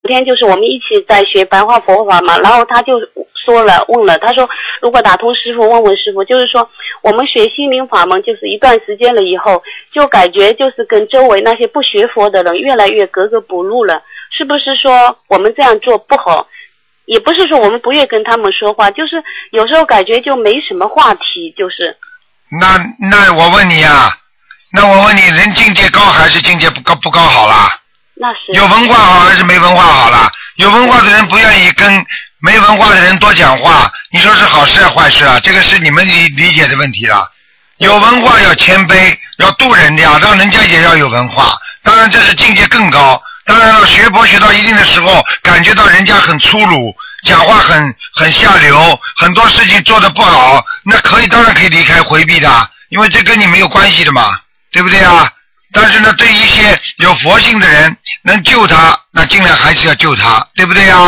天就是我们一起在学白话佛法嘛，然后他就问了，他说如果打通师父问问师父，就是说我们学心灵法门就是一段时间了以后，就感觉就是跟周围那些不学佛的人越来越格格不入了，是不是说我们这样做不好？也不是说我们不愿跟他们说话，就是有时候感觉就没什么话题，就是那我问你啊，人境界高还是境界不高好啦？ 那是有文化好还是没文化好啦？有文化的人不愿意跟没文化的人多讲话，你说是好事还是坏事啊？这个是你们理解的问题了。有文化要谦卑，要度人家，让人家也要有文化。当然这是境界更高。当然了，学佛学到一定的时候，感觉到人家很粗鲁，讲话很下流，很多事情做得不好，那当然可以离开回避的，因为这跟你没有关系的嘛，对不对啊？但是呢，对一些有佛性的人能救他，那尽量还是要救他，对不对啊？